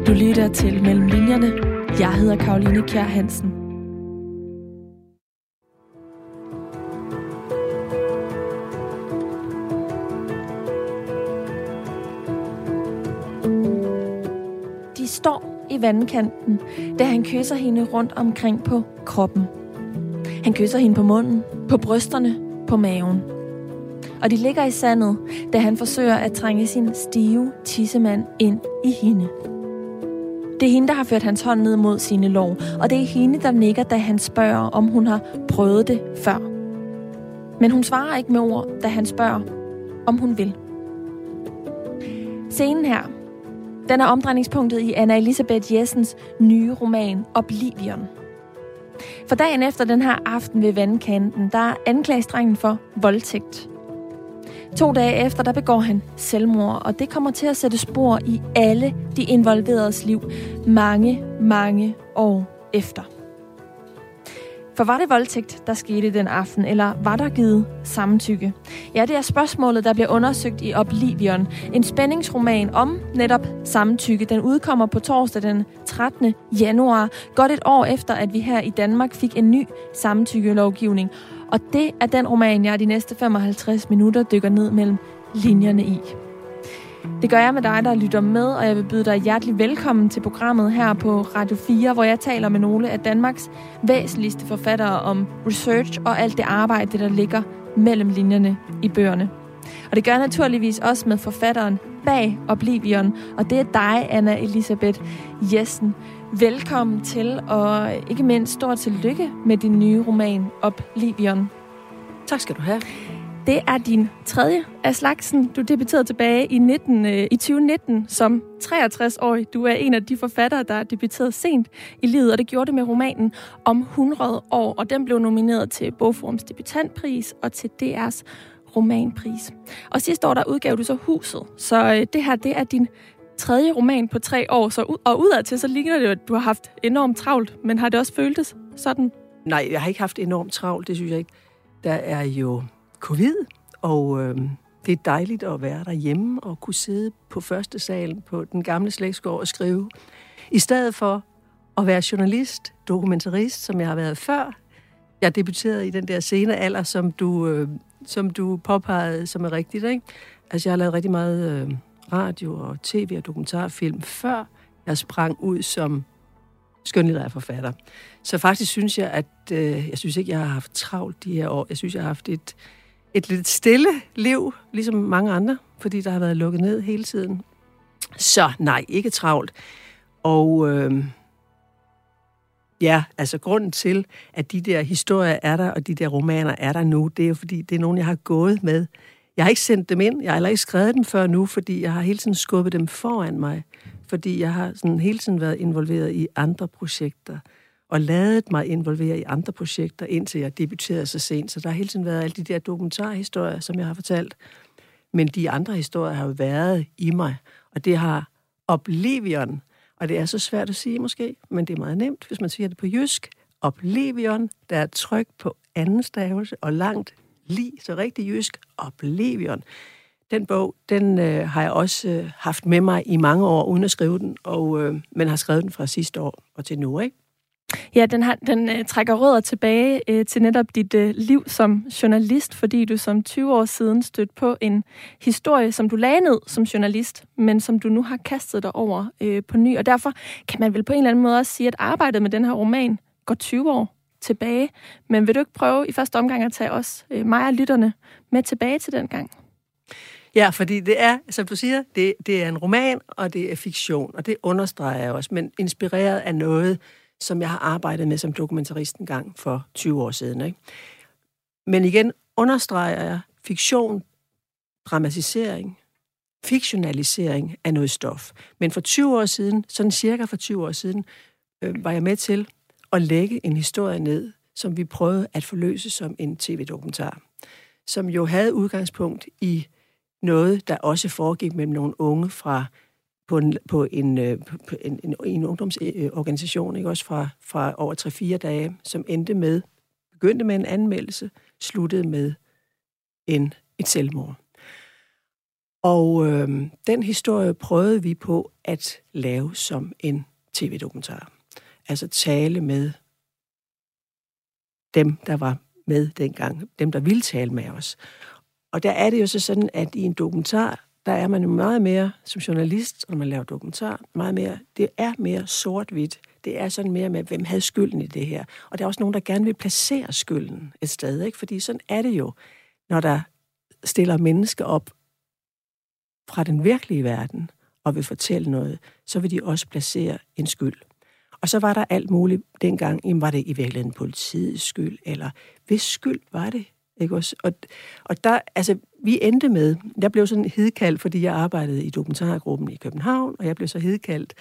Du lytter til Mellem Linjerne. Jeg hedder Caroline Kjær Hansen. De står i vandkanten, da han kysser hende rundt omkring på kroppen. Han kysser hende på munden, på brysterne, på maven. Og de ligger i sandet, da han forsøger at trænge sin stive tissemand ind i hende. Det er hende, der har ført hans hånd ned mod sine lår, og det er hende, der nikker, da han spørger, om hun har prøvet det før. Men hun svarer ikke med ord, da han spørger, om hun vil. Scenen her, den er omdrejningspunktet i Anna Elisabeth Jessens nye roman Oblivion. For dagen efter den her aften ved vandkanten, der anklages drengen for voldtægt. 2 dage efter, der begår han selvmord, og det kommer til at sætte spor i alle de involveredes liv mange, mange år efter. For var det voldtægt, der skete den aften, eller var der givet samtykke? Ja, det er spørgsmålet, der bliver undersøgt i Oblivion, en spændingsroman om netop samtykke. Den udkommer på torsdag den 13. januar, godt et år efter, at vi her i Danmark fik en ny samtykkelovgivning. Og det er den roman, jeg de næste 55 minutter dykker ned mellem linjerne i. Det gør jeg med dig, der lytter med, og jeg vil byde dig hjertelig velkommen til programmet her på Radio 4, hvor jeg taler med nogle af Danmarks væsentligste forfattere om research og alt det arbejde, der ligger mellem linjerne i bøgerne. Og det gør jeg naturligvis også med forfatteren bag Oblivion, og det er dig, Anna Elisabeth Jessen. Velkommen til, og ikke mindst stort tillykke med din nye roman Oblivion. Tak skal du have. Det er din tredje af slagsen. Du debuterede tilbage i 2019 som 63-årig. Du er en af de forfattere, der debuterede sent i livet, og det gjorde det med romanen Om 100 år, og den blev nomineret til Bogforums debutantpris og til DR's romanpris. Og sidste år, der udgav du så Huset. Så det her, det er din tredje roman på 3 år, og udadtil så ligner det jo, at du har haft enormt travlt, men har det også føltes sådan? Nej, jeg har ikke haft enormt travlt, det synes jeg ikke. Der er jo covid, og det er dejligt at være derhjemme og kunne sidde på første salen på den gamle slægtsgård og skrive. I stedet for at være journalist, dokumentarist, som jeg har været før. Jeg debuterede i den der sene alder, som du påpegede, som er rigtigt, ikke? Altså, jeg har lavet rigtig meget radio og tv og dokumentarfilm, før jeg sprang ud som skønlitterær forfatter. Så faktisk synes jeg, at jeg synes ikke, jeg har haft travlt de her år. Jeg synes, jeg har haft et lidt stille liv, ligesom mange andre, fordi der har været lukket ned hele tiden. Så nej, ikke travlt. Og ja, altså grunden til, at de der historier er der, og de der romaner er der nu, det er jo fordi, det er nogen, jeg har gået med. Jeg har ikke sendt dem ind, jeg har heller ikke skrevet dem før nu, fordi jeg har hele tiden skubbet dem foran mig. Fordi jeg har sådan hele tiden været involveret i andre projekter, og ladet mig involvere i andre projekter, indtil jeg debuterede så sent. Så der har hele tiden været alle de der dokumentarhistorier, som jeg har fortalt. Men de andre historier har jo været i mig, og det har Oblivion. Og det er så svært at sige måske, men det er meget nemt, hvis man siger det på jysk. Oblivion, der er tryk på anden stavelse, og langt lige, så rigtig jysk, Oblivion. Den bog, den har jeg også haft med mig i mange år, uden at skrive den, men har skrevet den fra sidste år og til nu, ikke? Ja, den trækker rødder tilbage til netop dit liv som journalist, fordi du som 20 år siden stødte på en historie, som du lagde ned som journalist, men som du nu har kastet dig over på ny. Og derfor kan man vel på en eller anden måde også sige, at arbejdet med den her roman går 20 år tilbage. Men vil du ikke prøve i første omgang at tage os, mig og lytterne, med tilbage til den gang? Ja, fordi det er, som du siger, det er en roman, og det er fiktion, og det understreger jeg også, men inspireret af noget, som jeg har arbejdet med som dokumentarist en gang for 20 år siden, ikke? Men igen understreger jeg fiktion, dramatisering, fiktionalisering af noget stof. Men for 20 år siden, sådan cirka for 20 år siden, var jeg med til at lægge en historie ned, som vi prøvede at forløse som en tv-dokumentar, som jo havde udgangspunkt i noget, der også foregik mellem nogle unge på en ungdomsorganisation, ikke? Også fra over 3-4 dage, som begyndte med en anmeldelse, sluttede med et selvmord. Og den historie prøvede vi på at lave som en tv-dokumentar. Altså tale med dem, der var med dengang, dem, der ville tale med os. Og der er det jo så sådan, at i en dokumentar, der er man jo meget mere, som journalist, når man laver dokumentar, meget mere, det er mere sort-hvidt. Det er sådan mere med, hvem havde skylden i det her. Og der er også nogen, der gerne vil placere skylden et sted, ikke? Fordi sådan er det jo, når der stiller mennesker op fra den virkelige verden og vil fortælle noget, så vil de også placere en skyld. Og så var der alt muligt dengang, jamen var det i virkeligheden politiets skyld, eller hvis skyld var det, ikke også? Og der, altså, vi endte med, jeg blev sådan hedkaldt, fordi jeg arbejdede i dokumentargruppen i København, og jeg blev så hedkaldt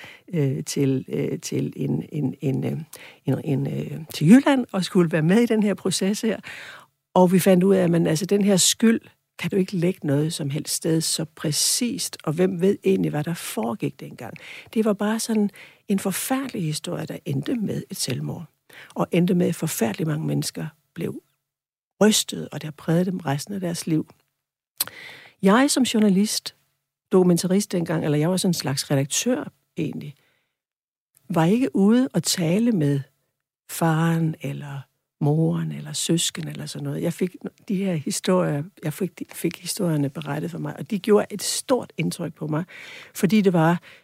til Jylland, og skulle være med i den her proces her. Og vi fandt ud af, at altså, den her skyld, kan du ikke lægge noget som helst sted så præcist, og hvem ved egentlig, hvad der foregik dengang. Det var bare sådan en forfærdelig historie, der endte med et selvmord, og endte med, at forfærdelig mange mennesker blev rystet, og det har præget dem resten af deres liv. Jeg som journalist, dokumentarist dengang, eller jeg var sådan en slags redaktør egentlig, var ikke ude og tale med faren, eller moren, eller søsken, eller sådan noget. Jeg fik de her historier, fik historierne berettet for mig, og de gjorde et stort indtryk på mig, fordi det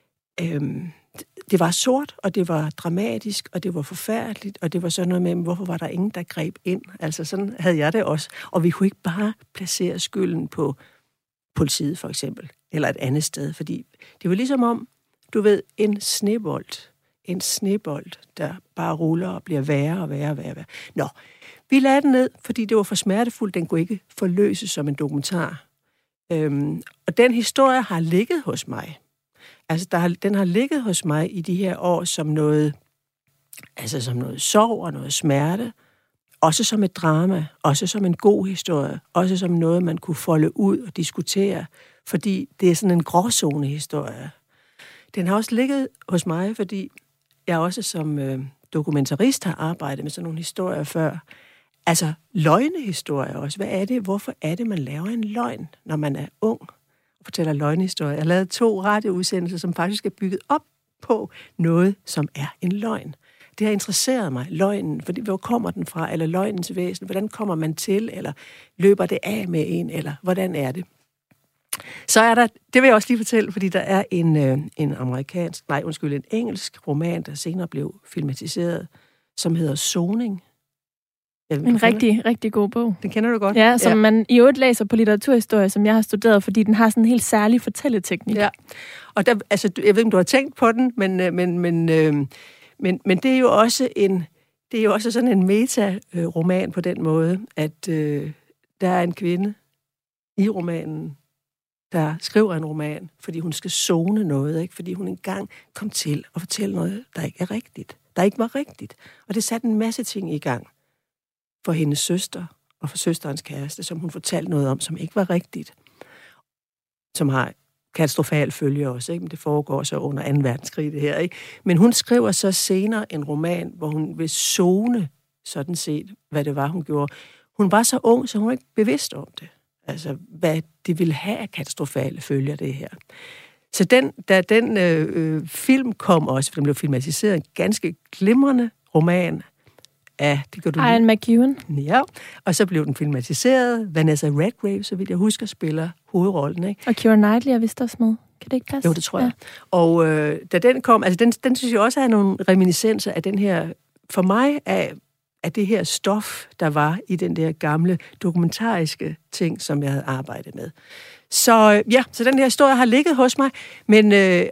var sort, og det var dramatisk, og det var forfærdeligt, og det var sådan noget med, hvorfor var der ingen, der greb ind? Altså sådan havde jeg det også. Og vi kunne ikke bare placere skylden på politiet, for eksempel, eller et andet sted, fordi det var ligesom om, du ved, en snebold, der bare ruller og bliver værre og værre og værre. Nå, vi lagde den ned, fordi det var for smertefuldt, den kunne ikke forløses som en dokumentar. Og den historie har ligget hos mig. Altså, den har ligget hos mig i de her år som noget sorg og noget smerte, også som et drama, også som en god historie, også som noget, man kunne folde ud og diskutere, fordi det er sådan en gråzone-historie. Den har også ligget hos mig, fordi jeg også som dokumentarist har arbejdet med sådan nogle historier før. Altså, løgnehistorier også. Hvad er det? Hvorfor er det, man laver en løgn, når man er ung? Fortæller løgnehistorier. Jeg har lavet 2 radioudsendelser, som faktisk er bygget op på noget, som er en løgn. Det har interesseret mig, løgnen, fordi hvor kommer den fra, eller løgnens væsen, hvordan kommer man til, eller løber det af med en, eller hvordan er det? Så er der, det vil jeg også lige fortælle, fordi der er en engelsk roman, der senere blev filmatiseret, som hedder Soning. En rigtig god bog. Den kender du godt? Ja, som man i øvrigt læser på litteraturhistorie, som jeg har studeret, fordi den har sådan en helt særlig fortælleteknik. Ja, og der, altså, jeg ved ikke, om du har tænkt på den, men det er jo også sådan en meta-roman på den måde, at der er en kvinde i romanen, der skriver en roman, fordi hun skal sone noget, ikke? Fordi hun engang kom til at fortælle noget, der ikke er rigtigt. Der ikke var rigtigt. Og det satte en masse ting i gang for hendes søster og for søsterens kæreste, som hun fortalte noget om, som ikke var rigtigt. Som har katastrofal følge også, ikke? Men det foregår så under 2. verdenskrig, det her, ikke? Men hun skriver så senere en roman, hvor hun vil sone sådan set, hvad det var, hun gjorde. Hun var så ung, så hun var ikke bevidst om det. Altså, hvad det ville have af katastrofale følger, det her. Så da den film kom også, for den blev filmatiseret, en ganske glimrende roman af... Ian McEwan. Ja, og så blev den filmatiseret. Vanessa Redgrave, så vidt jeg husker, spiller hovedrollen, ikke? Og Keira Knightley er vist også med. Kan det ikke passe? Jo, det tror jeg. Ja. Og da den kom, altså den synes jeg også har nogle reminiscenser af den her, for mig af det her stof, der var i den der gamle dokumentariske ting, som jeg havde arbejdet med. Så ja, så den her historie har ligget hos mig, men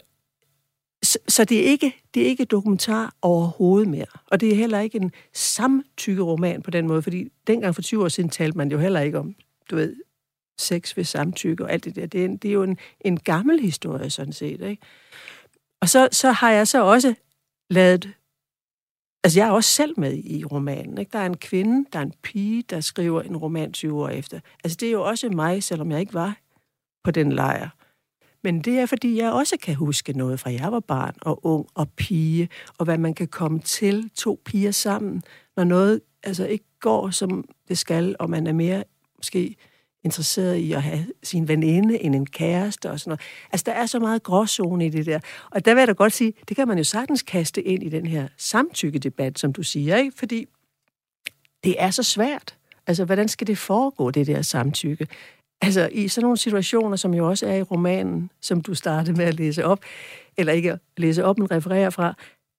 så det er ikke dokumentar overhovedet mere. Og det er heller ikke en samtykkeroman på den måde, fordi dengang for 20 år siden talte man jo heller ikke om, du ved, sex ved samtykke og alt det der. Det er jo en gammel historie, sådan set, ikke? Og så har jeg så også lavet... Altså, jeg er også selv med i romanen, ikke? Der er en kvinde, der er en pige, der skriver en roman 20 år efter. Altså, det er jo også mig, selvom jeg ikke var på den lejr. Men det er, fordi jeg også kan huske noget fra jeg var barn og ung og pige, og hvad man kan komme til 2 piger sammen, når noget altså ikke går, som det skal, og man er mere måske interesseret i at have sin veninde end en kæreste og sådan noget. Altså, der er så meget gråzone i det der. Og der vil jeg da godt sige, det kan man jo sagtens kaste ind i den her samtykkedebat, som du siger, ikke? Fordi det er så svært. Altså, hvordan skal det foregå, det der samtykke? Altså, i sådan nogle situationer, som jo også er i romanen, som du startede med at læse op, eller ikke at læse op, men referere fra,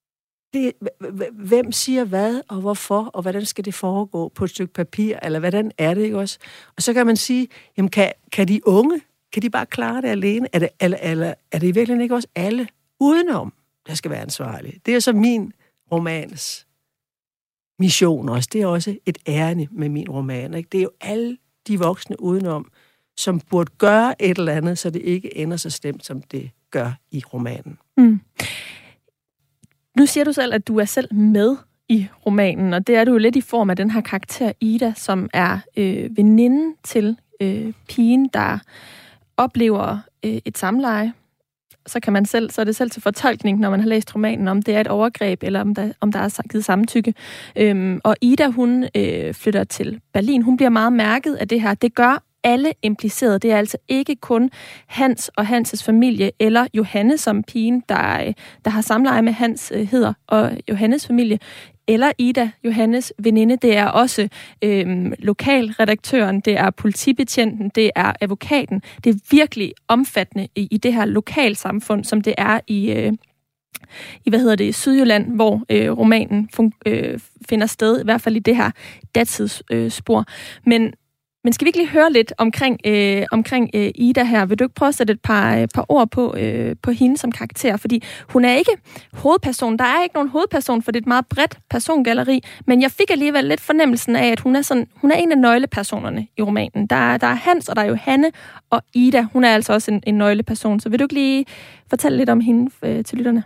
hvem siger hvad, og hvorfor, og hvordan skal det foregå på et stykke papir, eller hvordan er det, ikke også? Og så kan man sige, jamen, kan de unge, kan de bare klare det alene? Er det i virkeligheden ikke også alle udenom, der skal være ansvarlige? Det er så min romans mission også. Det er også et ærne med min roman, ikke? Det er jo alle de voksne udenom, som burde gøre et eller andet, så det ikke ender så slemt, som det gør i romanen. Mm. Nu siger du selv, at du er selv med i romanen, og det er du jo lidt i form af den her karakter Ida, som er veninden til pigen, der oplever et samleje. Så er det selv til fortolkning, når man har læst romanen, om det er et overgreb, eller om der er givet samtykke. Og Ida, hun flytter til Berlin. Hun bliver meget mærket af det her. Det gør alle implicerede. Det er altså ikke kun Hans og Hans' familie, eller Johanne, som pigen, der har samleje med Hans, hedder, og Johannes familie, eller Ida, Johannes veninde. Det er også lokalredaktøren, det er politibetjenten, det er advokaten. Det er virkelig omfattende i det her lokalsamfund, som det er i Sydjylland, hvor romanen finder sted, i hvert fald i det her datidsspor. Men skal vi ikke lige høre lidt omkring Ida her? Vil du ikke prøve at sætte et par ord på hende som karakter? Fordi hun er ikke hovedperson. Der er ikke nogen hovedperson, for det er et meget bredt persongalleri. Men jeg fik alligevel lidt fornemmelsen af, at hun er en af nøglepersonerne i romanen. Der er Hans, og der er Johanne, og Ida. Hun er altså også en nøgleperson. Så vil du ikke lige fortælle lidt om hende til lytterne?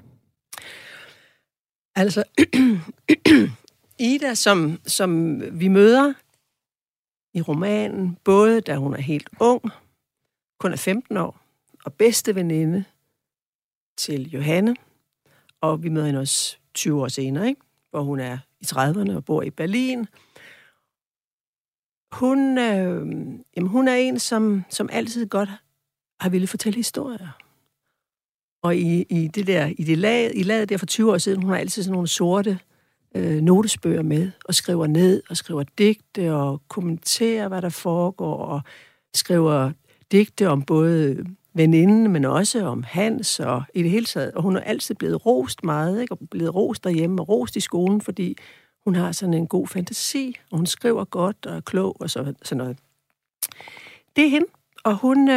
Altså, Ida, som vi møder i romanen, både da hun er helt ung, kun er 15 år, og bedste veninde til Johanne, og vi møder hende også 20 år senere, ikke? Hvor hun er i 30'erne og bor i Berlin. Hun er en, som altid godt har ville fortælle historier. Og i laget der for 20 år siden, hun har altid sådan nogle sorte notesbøger med, og skriver ned, og skriver digte, og kommenterer, hvad der foregår, og skriver digte om både veninden, men også om Hans, og i det hele taget. Og hun er altid blevet rost meget, ikke? Og blevet rost derhjemme, og rost i skolen, fordi hun har sådan en god fantasi, og hun skriver godt, og er klog, og sådan noget. Det er hende, og hun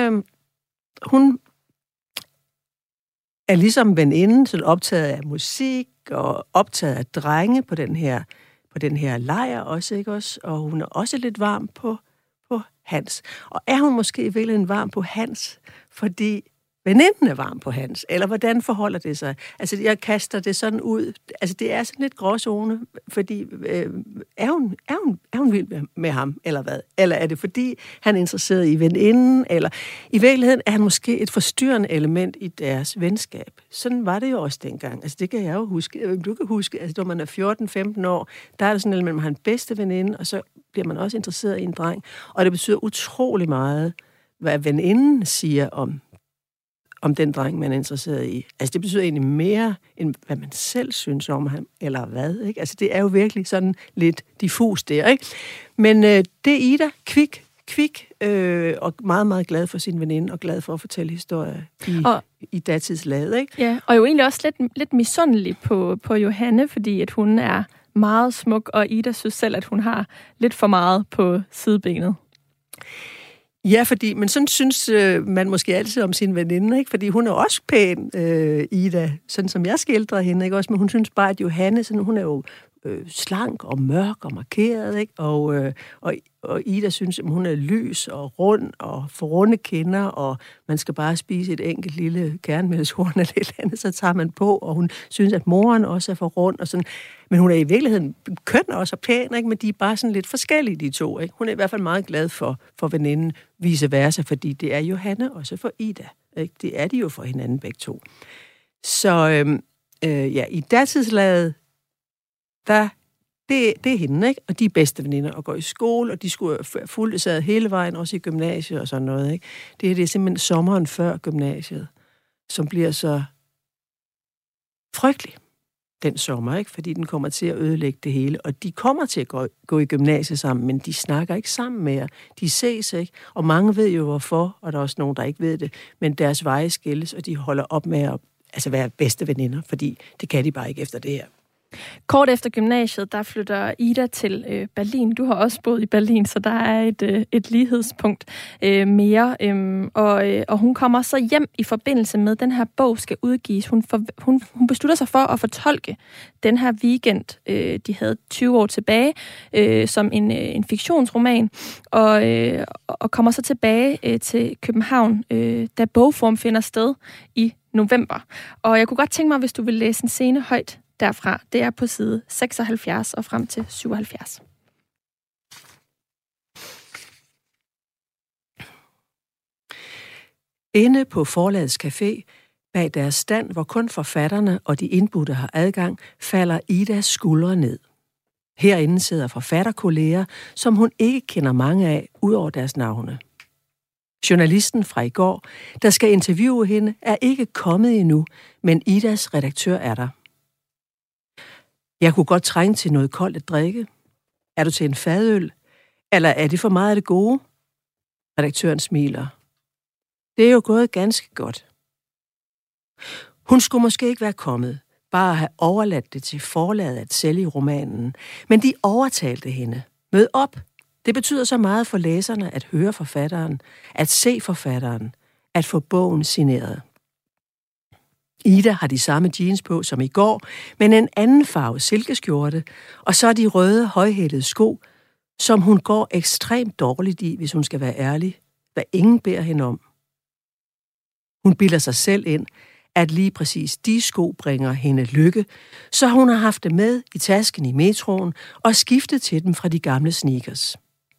er ligesom veninden, sådan optaget af musik, og optaget af drenge på den her lejr også, ikke også? Og hun er også lidt varm på Hans. Og er hun måske i virkeligheden varm på Hans, fordi veninden er varm på Hans? Eller hvordan forholder det sig? Altså, jeg kaster det sådan ud. Altså, det er sådan lidt gråzone, fordi er hun vild med ham, eller hvad? Eller er det fordi, han er interesseret i veninden? Eller i virkeligheden er han måske et forstyrrende element i deres venskab. Sådan var det jo også dengang. Altså, det kan jeg jo huske. Du kan huske, altså, når man er 14-15 år, der er det sådan, at man har en bedste veninde, og så bliver man også interesseret i en dreng. Og det betyder utrolig meget, hvad veninden siger om den dreng, man er interesseret i. Altså, det betyder egentlig mere, end hvad man selv synes om ham, eller hvad, ikke? Altså, det er jo virkelig sådan lidt diffus der, ikke? Men det er Ida, kvik, og meget, meget glad for sin veninde, og glad for at fortælle historier i datidslaget, ikke? Ja, og jo egentlig også lidt misundelig på Johanne, fordi at hun er meget smuk, og Ida synes selv, at hun har lidt for meget på sidebenet. Ja, men sådan synes man måske altid om sin veninde, ikke? Fordi hun er også pæn, Ida, sådan som jeg skildrer hende, ikke også? Men hun synes bare, at Johanne, sådan, hun er jo slank og mørk og markeret, ikke? Og Ida synes, at hun er lys og rund og får runde kinder, og man skal bare spise et enkelt lille kernmælshorn eller et andet, så tager man på, og hun synes, at moren også er for rund og sådan. Men hun er i virkeligheden køn også og pæn, ikke? Men de er bare sådan lidt forskellige, de to, ikke? Hun er i hvert fald meget glad for veninden, vice versa, fordi det er Johanne også for Ida, ikke? Det er de jo for hinanden begge to. Så i datidslaget, Det er hende, ikke? Og de er bedste veninder og går i skole, og de skulle fuldsaget hele vejen, også i gymnasiet og sådan noget, ikke? Det er simpelthen sommeren før gymnasiet, som bliver så frygtelig den sommer, ikke? Fordi den kommer til at ødelægge det hele. Og de kommer til at gå i gymnasiet sammen, men de snakker ikke sammen mere. De ses ikke, og mange ved jo hvorfor, og der er også nogen, der ikke ved det, men deres veje skilles, og de holder op med at være bedste veninder, fordi det kan de bare ikke efter det her. Kort efter gymnasiet, der flytter Ida til Berlin. Du har også boet i Berlin, så der er et lighedspunkt mere. Og hun kommer så hjem i forbindelse med, at den her bog skal udgives. Hun beslutter sig for at fortolke den her weekend, de havde 20 år tilbage, som en fiktionsroman, og kommer så tilbage til København, da Bogforum finder sted i november. Og jeg kunne godt tænke mig, hvis du vil læse en scene højt derfra. Det er på side 76 og frem til 77. Inde på Forlagets Café, bag deres stand, hvor kun forfatterne og de indbudte har adgang, falder Idas skuldre ned. Herinde sidder forfatterkolleger, som hun ikke kender mange af, ud over deres navne. Journalisten fra i går, der skal interviewe hende, er ikke kommet endnu, men Idas redaktør er der. Jeg kunne godt trænge til noget koldt at drikke. Er du til en fadøl? Eller er det for meget af det gode? Redaktøren smiler. Det er jo gået ganske godt. Hun skulle måske ikke være kommet, bare have overladt det til forlaget at sælge romanen, men de overtalte hende. Mød op! Det betyder så meget for læserne at høre forfatteren, at se forfatteren, at få bogen signeret. Ida har de samme jeans på som i går, men en anden farve silkeskjorte, og så de røde, højhælede sko, som hun går ekstremt dårligt i, hvis hun skal være ærlig, hvad ingen beder hende om. Hun bilder sig selv ind, at lige præcis de sko bringer hende lykke, så hun har haft det med i tasken i metroen og skiftet til dem fra de gamle sneakers.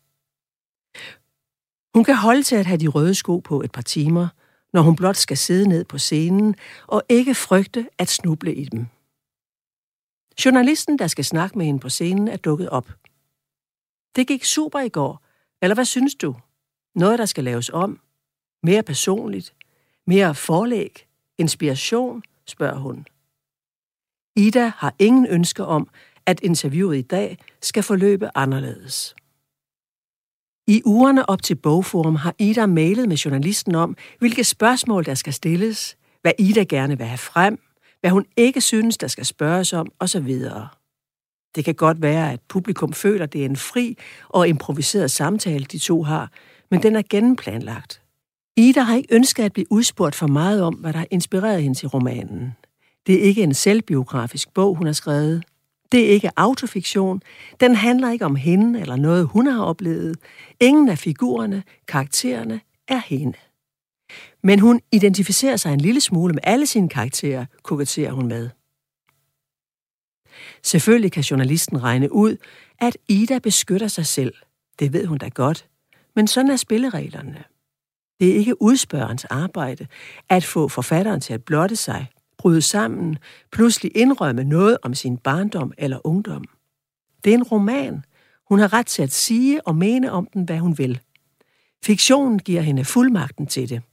Hun kan holde til at have de røde sko på et par timer, når hun blot skal sidde ned på scenen og ikke frygte at snuble i dem. Journalisten, der skal snakke med hende på scenen, er dukket op. Det gik super i går, eller hvad synes du? Noget, der skal laves om? Mere personligt? Mere forlæg? Inspiration? Spørger hun. Ida har ingen ønsker om, at interviewet i dag skal forløbe anderledes. I ugerne op til Bogforum har Ida mailet med journalisten om, hvilke spørgsmål der skal stilles, hvad Ida gerne vil have frem, hvad hun ikke synes, der skal spørges om, osv. Det kan godt være, at publikum føler, at det er en fri og improviseret samtale, de to har, men den er gennemplanlagt. Ida har ikke ønsket at blive udspurgt for meget om, hvad der har inspireret hende til romanen. Det er ikke en selvbiografisk bog, hun har skrevet. Det er ikke autofiktion. Den handler ikke om hende eller noget, hun har oplevet. Ingen af figurerne, karaktererne, er hende. Men hun identificerer sig en lille smule med alle sine karakterer, koketterer hun med. Selvfølgelig kan journalisten regne ud, at Ida beskytter sig selv. Det ved hun da godt. Men sådan er spillereglerne. Det er ikke udspørgerens arbejde at få forfatteren til at blotte sig, bryde sammen, pludselig indrømme noget om sin barndom eller ungdom. Det er en roman. Hun har ret til at sige og mene om den, hvad hun vil. Fiktionen giver hende fuldmagten til det.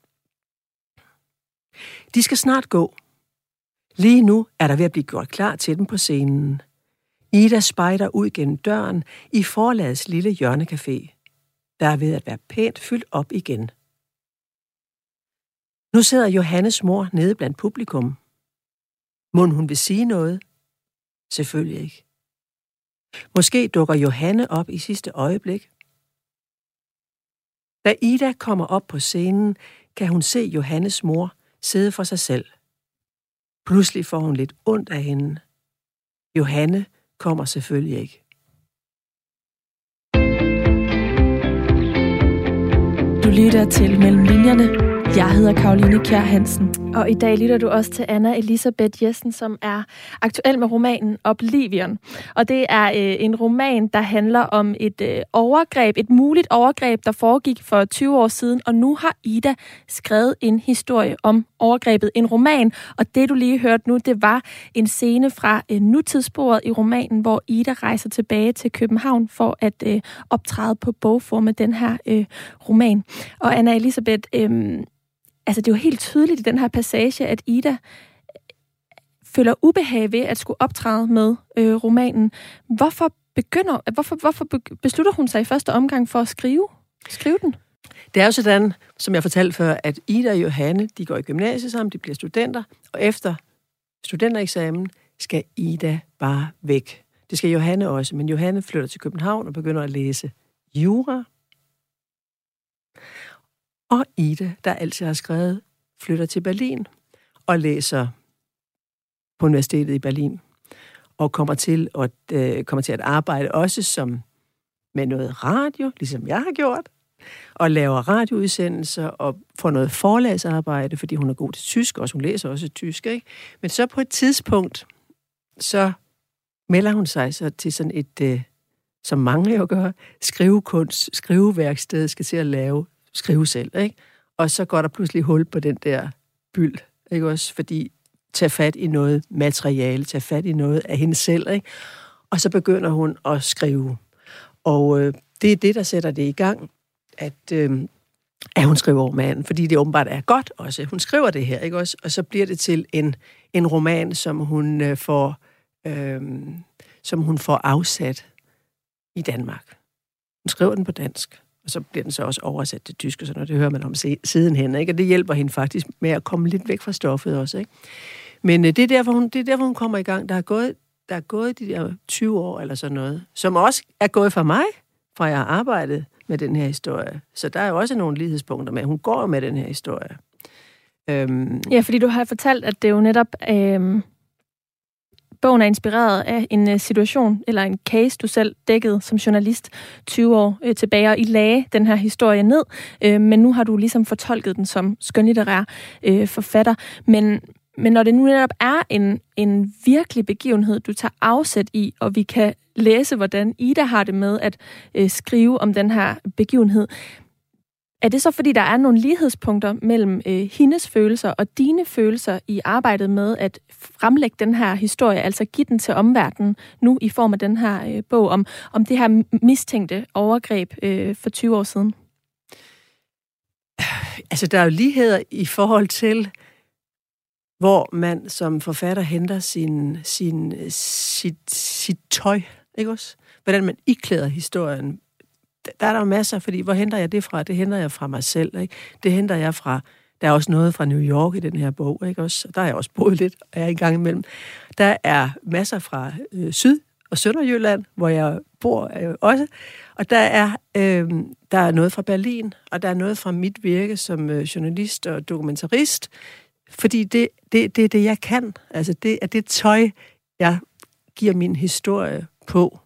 De skal snart gå. Lige nu er der ved at blive gjort klar til dem på scenen. Ida spejder ud gennem døren i forlagets lille hjørnecafé. Der er ved at være pænt fyldt op igen. Nu sidder Johannes mor nede blandt publikum. Mon hun vil sige noget? Selvfølgelig ikke. Måske dukker Johanne op i sidste øjeblik. Da Ida kommer op på scenen, kan hun se Johannes mor sidde for sig selv. Pludselig får hun lidt ondt af hende. Johanne kommer selvfølgelig ikke. Du lytter til Mellem Linjerne. Jeg hedder Caroline Kjær Hansen. Og i dag lytter du også til Anna Elisabeth Jessen, som er aktuel med romanen Oblivion. Og det er en roman, der handler om et overgreb, et muligt overgreb, der foregik for 20 år siden. Og nu har Ida skrevet en historie om overgrebet, en roman. Og det, du lige hørte nu, det var en scene fra nutidssporet i romanen, hvor Ida rejser tilbage til København for at optræde på bogform med den her roman. Og Anna Elisabeth, altså, det er jo helt tydeligt i den her passage, at Ida føler ubehag ved at skulle optræde med romanen. Hvorfor beslutter hun sig i første omgang for at skrive den? Det er jo sådan, som jeg fortalte før, at Ida og Johanne, de går i gymnasiet sammen, de bliver studenter, og efter studentereksamen skal Ida bare væk. Det skal Johanne også, men Johanne flytter til København og begynder at læse jura. Og Ida, der altid har skrevet, flytter til Berlin og læser på universitetet i Berlin. Og kommer til at arbejde også som med noget radio, ligesom jeg har gjort. Og laver radioudsendelser og får noget forlagsarbejde, fordi hun er god til tysk, og hun læser også tysk, ikke? Men så på et tidspunkt, så melder hun sig så til sådan et, som mange jo gør, skrivekunst, skriveværksted, skal til at skrive selv, ikke? Og så går der pludselig hul på den der byld, ikke også? Fordi tage fat i noget materiale, tage fat i noget af hende selv, ikke? Og så begynder hun at skrive. Og det er det, der sætter det i gang, at hun skriver romanen, fordi det åbenbart er godt også. Hun skriver det her, ikke også? Og så bliver det til en roman, som hun får afsat i Danmark. Hun skriver den på dansk, og så bliver den så også oversat til tysk, og sådan noget. Det hører man om sidenhen, ikke? Og det hjælper hende faktisk med at komme lidt væk fra stoffet også, ikke? Men det er derfor, hun kommer i gang. Der er gået de der 20 år eller sådan noget, som også er gået for mig, fra jeg har arbejdet med den her historie. Så der er jo også nogle lighedspunkter med. Hun går med den her historie. Ja, fordi du har fortalt, at det jo netop bogen er inspireret af en situation, eller en case, du selv dækkede som journalist 20 år tilbage, og I lagde den her historie ned, men nu har du ligesom fortolket den som skønlitterær forfatter. Men når det nu netop er en virkelig begivenhed, du tager afsæt i, og vi kan læse, hvordan Ida har det med at skrive om den her begivenhed, er det så, fordi der er nogle lighedspunkter mellem hendes følelser og dine følelser i arbejdet med at fremlægge den her historie, altså give den til omverdenen nu i form af den her bog om det her mistænkte overgreb for 20 år siden? Altså, der er jo ligheder i forhold til, hvor man som forfatter henter sit tøj, ikke også? Hvordan man iklæder historien. Der er der jo masser, fordi hvor henter jeg det fra? Det henter jeg fra mig selv, ikke? Det henter jeg fra, der er også noget fra New York i den her bog, ikke også? Der er jeg også boet lidt, og jeg er i gang imellem. Der er masser fra Syd- og Sønderjylland, hvor jeg bor også. Og der er noget fra Berlin, og der er noget fra mit virke som journalist og dokumentarist, fordi det er det, jeg kan. Altså, det er det tøj, jeg giver min historie på.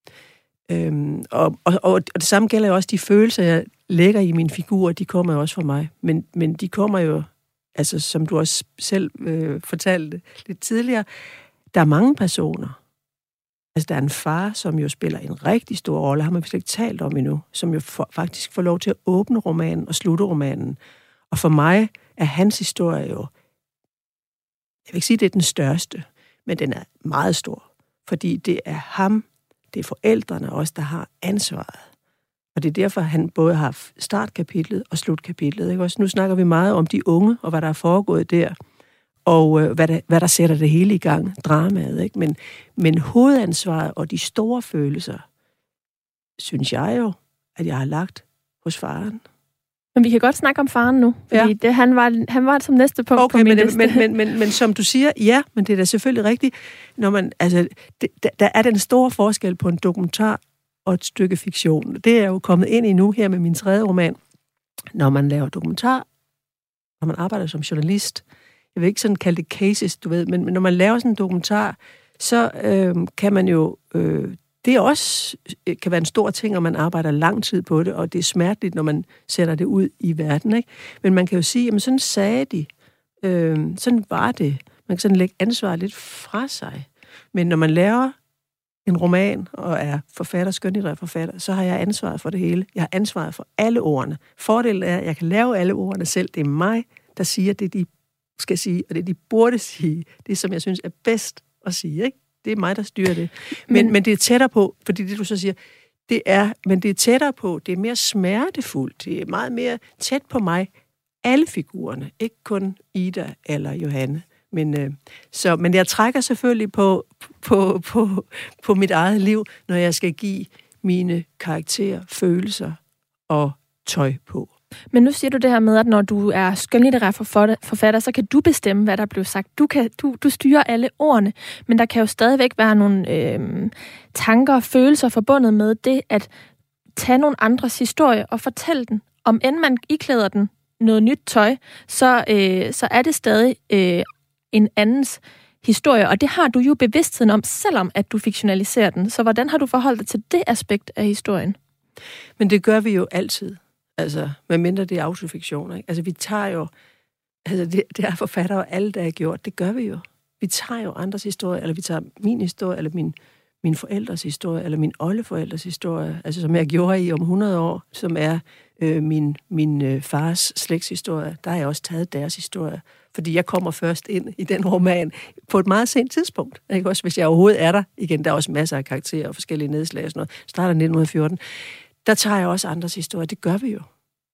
Og det samme gælder jo også de følelser, jeg lægger i mine figurer, de kommer jo også fra mig. Men de kommer jo, altså som du også selv fortalte lidt tidligere, der er mange personer. Altså der er en far, som jo spiller en rigtig stor rolle, ham har vi slet ikke talt om endnu, som jo faktisk får lov til at åbne romanen og slutte romanen. Og for mig er hans historie jo, jeg vil ikke sige, det er den største, men den er meget stor. Fordi det er ham, det er forældrene også, der har ansvaret. Og det er derfor, han både har startkapitlet og slutkapitlet. Ikke? Også nu snakker vi meget om de unge, og hvad der er foregået der, og hvad der sætter det hele i gang, dramaet. Ikke? Men hovedansvaret og de store følelser, synes jeg jo, at jeg har lagt hos faren. Men vi kan godt snakke om faren nu, fordi ja. Han var som næste punkt på min liste. Men som du siger, ja, men det er da selvfølgelig rigtigt. Når man, altså, der er den store forskel på en dokumentar og et stykke fiktion. Det er jo kommet ind i nu her med min 3. roman. Når man laver dokumentar, når man arbejder som journalist, jeg vil ikke sådan kalde det cases, du ved, men når man laver sådan en dokumentar, så kan man jo... Det også kan være en stor ting, og man arbejder lang tid på det, og det er smerteligt, når man sætter det ud i verden, ikke? Men man kan jo sige, jamen sådan sagde de Sådan var det. Man kan sådan lægge ansvaret lidt fra sig. Men når man laver en roman og er forfatter, skønlitterær forfatter, så har jeg ansvaret for det hele. Jeg har ansvaret for alle ordene. Fordelen er, at jeg kan lave alle ordene selv. Det er mig, der siger det, de skal sige, og det, de burde sige. Det, som jeg synes er bedst at sige, ikke? Det er mig, der styrer det. Men det er tættere på, fordi det, du så siger, det er tættere på, det er mere smertefuldt, det er meget mere tæt på mig, alle figurerne, ikke kun Ida eller Johanne. Men jeg trækker selvfølgelig på mit eget liv, når jeg skal give mine karakterer følelser og tøj på. Men nu siger du det her med, at når du er skønlitterær forfatter, så kan du bestemme, hvad der bliver sagt. Du styrer alle ordene, men der kan jo stadigvæk være nogle tanker og følelser forbundet med det, at tage nogle andres historie og fortælle den. Om end man iklæder den noget nyt tøj, så er det stadig en andens historie, og det har du jo bevidstheden om, selvom at du fiktionaliserer den. Så hvordan har du forholdt dig til det aspekt af historien? Men det gør vi jo altid. Altså, medmindre det er autofiktion, ikke? Altså, vi tager jo... Altså, det er forfattere og alle, der har gjort. Det gør vi jo. Vi tager jo andres historie, eller vi tager min historie, eller min forældres historie, eller min oldeforældres historie, altså som jeg gjorde i om 100 år, som er min fars slægtshistorie. Der har jeg også taget deres historie, fordi jeg kommer først ind i den roman på et meget sent tidspunkt. Ikke? Også hvis jeg overhovedet er der. Igen, der er også masser af karakterer og forskellige nedslag og sådan noget. Starter 1914. Der tager jeg også andres historie. Det gør vi jo.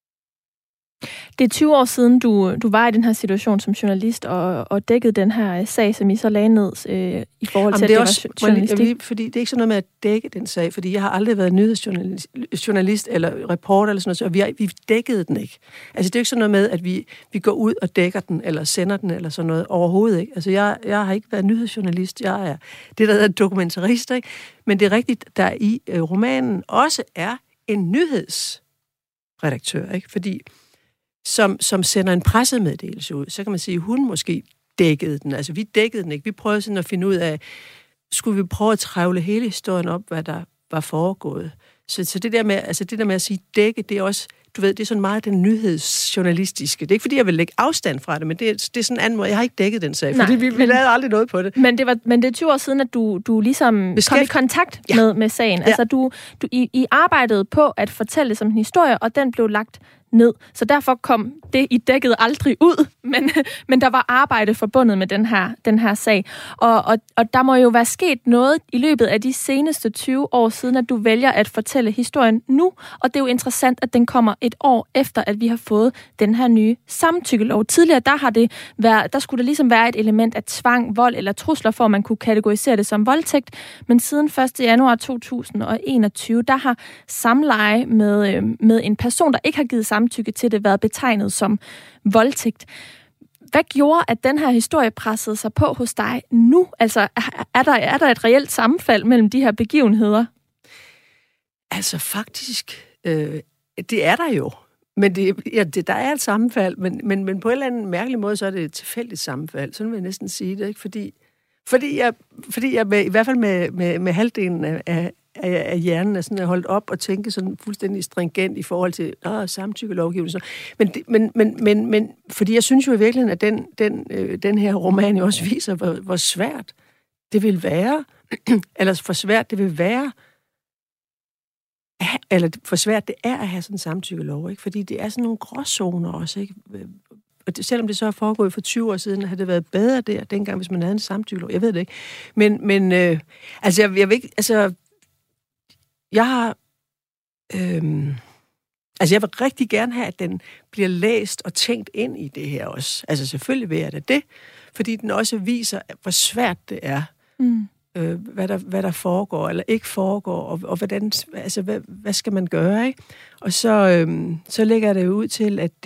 Det er 20 år siden, du var i den her situation som journalist og dækkede den her sag, som I så lagde ned i forhold til, at det var journalistik. Fordi det er ikke sådan noget med at dække den sag, fordi jeg har aldrig været nyhedsjournalist eller reporter eller sådan noget, så vi dækkede den ikke. Altså det er ikke sådan noget med, at vi går ud og dækker den, eller sender den, eller sådan noget. Overhovedet ikke. Altså jeg har ikke været nyhedsjournalist, jeg er det, der hedder dokumentarist, ikke? Men det er rigtigt, der i romanen også er en nyhedsredaktør, ikke? Fordi som sender en pressemeddelelse ud, så kan man sige, at hun måske dækkede den. Altså, vi dækkede den ikke. Vi prøvede sådan at finde ud af, skulle vi prøve at trævle hele historien op, hvad der var foregået. Så det der med at sige dække, det er også, du ved, det er sådan meget den nyhedsjournalistiske. Det er ikke, fordi jeg vil lægge afstand fra det, men det er sådan en anden måde. Jeg har ikke dækket den sag, fordi vi lavede aldrig noget på det. Men det er 20 år siden, at du ligesom kom i kontakt med sagen. Ja. Altså, I arbejdede på at fortælle det som en historie, og den blev lagt ned. Så derfor kom det, I dækkede aldrig ud, men der var arbejde forbundet med den her sag. Og der må jo være sket noget i løbet af de seneste 20 år siden, at du vælger at fortælle historien nu, og det er jo interessant, at den kommer et år efter, at vi har fået den her nye samtykkelov. Tidligere, der skulle der ligesom være et element af tvang, vold eller trusler, for at man kunne kategorisere det som voldtægt, men siden 1. januar 2021, der har samleje med en person, der ikke har givet samtykke til det, været betegnet som voldtægt. Hvad gjorde, at den her historie pressede sig på hos dig nu? Altså, er der et reelt sammenfald mellem de her begivenheder? Altså faktisk, det er der jo. Men der er et sammenfald, men på en eller anden mærkelig måde, så er det et tilfældigt sammenfald. Sådan vil jeg næsten sige det, ikke? Fordi jeg i hvert fald med halvdelen af hjernen er sådan holdt op og tænke sådan fuldstændig stringent i forhold til samtykkelovgivning. Men fordi jeg synes jo i virkeligheden, at den her roman jo også viser, hvor svært det vil være, eller for svært det vil være, eller for svært det er at have sådan en samtykkelov, ikke? Fordi det er sådan nogle gråzoner også, ikke? Og selvom det så er foregået for 20 år siden, havde det været bedre dengang, hvis man havde en samtykkelov. Jeg ved det ikke. Men altså, jeg vil ikke, altså, jeg har, altså, jeg vil rigtig gerne have, at den bliver læst og tænkt ind i det her også. Altså, selvfølgelig vil jeg det, fordi den også viser, hvor svært det er, hvad der foregår eller ikke foregår, og hvordan, altså, hvad skal man gøre, ikke? Og så lægger det ud til, at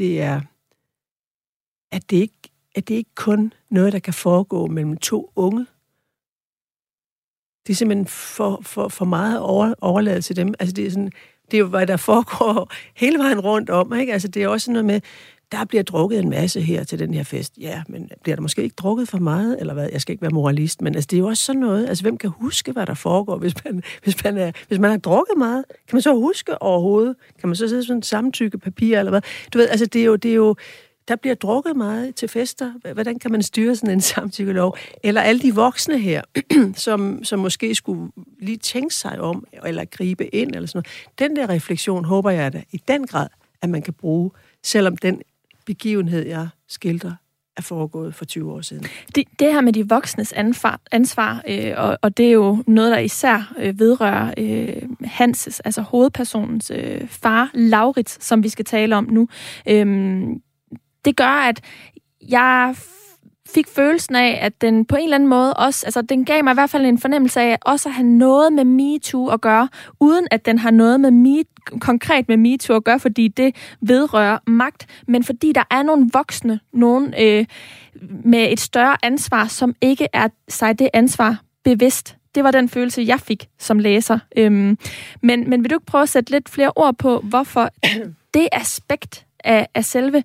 det ikke kun noget, der kan foregå mellem to unge. Det er simpelthen for meget overladet til dem. Altså, det er jo, hvad der foregår hele vejen rundt om, ikke? Altså, det er også noget med, der bliver drukket en masse her til den her fest. Ja, men bliver der måske ikke drukket for meget, eller hvad? Jeg skal ikke være moralist, men altså, det er jo også sådan noget. Altså, hvem kan huske, hvad der foregår, hvis man har drukket meget? Kan man så huske overhovedet? Kan man så sidde sådan et samtykke papir, eller hvad? Du ved, altså, det er jo der bliver drukket meget til fester. Hvordan kan man styre sådan en samtykkelov? Eller alle de voksne her, som måske skulle lige tænke sig om, eller gribe ind, eller sådan noget. Den der refleksion håber jeg da i den grad, at man kan bruge, selvom den begivenhed, jeg skildrer, er foregået for 20 år siden. Det her med de voksnes ansvar, og det er jo noget, der især vedrører Hans, altså hovedpersonens far, Laurits, som vi skal tale om nu. Det gør, at jeg fik følelsen af, at den på en eller anden måde også, altså den gav mig i hvert fald en fornemmelse af, også at have noget med MeToo at gøre, uden at den har noget med konkret med MeToo at gøre, fordi det vedrører magt, men fordi der er nogle voksne, nogen med et større ansvar, som ikke er sig det ansvar bevidst. Det var den følelse, jeg fik som læser. Men vil du ikke prøve at sætte lidt flere ord på, hvorfor det aspekt af selve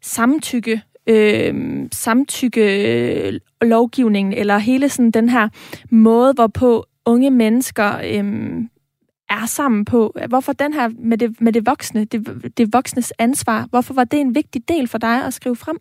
samtykke-lovgivningen, eller hele sådan den her måde, hvorpå unge mennesker er sammen på. Hvorfor den her med det voksne, det voksnes ansvar, hvorfor var det en vigtig del for dig at skrive frem?